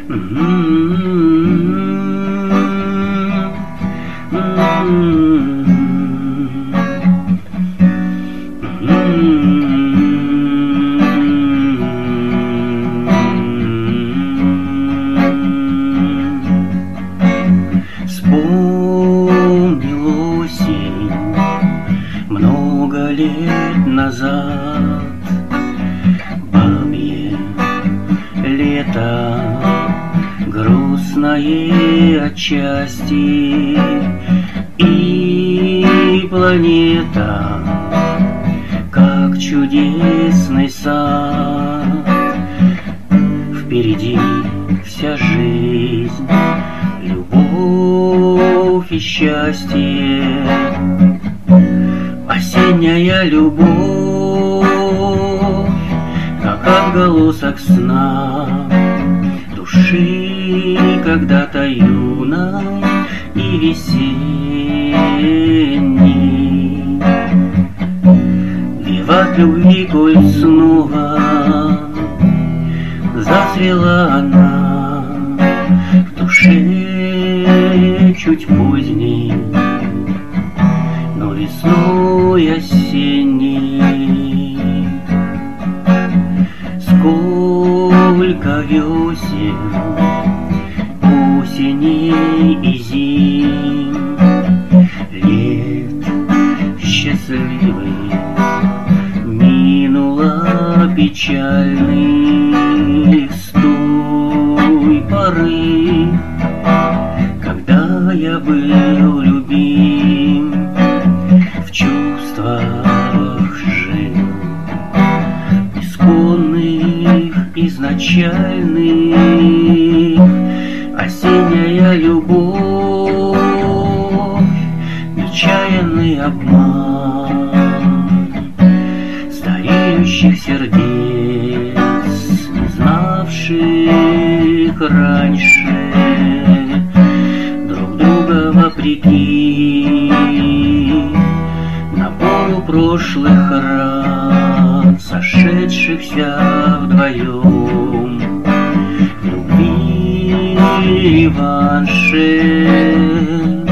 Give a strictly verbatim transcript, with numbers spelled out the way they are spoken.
Вспомнил осень много лет назад, бабье лето, грустное отчасти, и планета, как чудесный сад. Впереди вся жизнь, любовь и счастье, осенняя любовь, как отголосок сна души когда-то юной и весенней. Виват любви, коль снова зацвела она в душе чуть поздней, но весной осенней. Сколько весен, осеней и зим, лет счастливых минула печальных с той поры, когда я был любим, в чувствах жил, исконных, изначальных. Осенняя любовь, нечаянный обман стареющих сердец, не знавших раньше друг друга вопреки напору прошлых ран, сошедшихся вдвоем в любви реванше.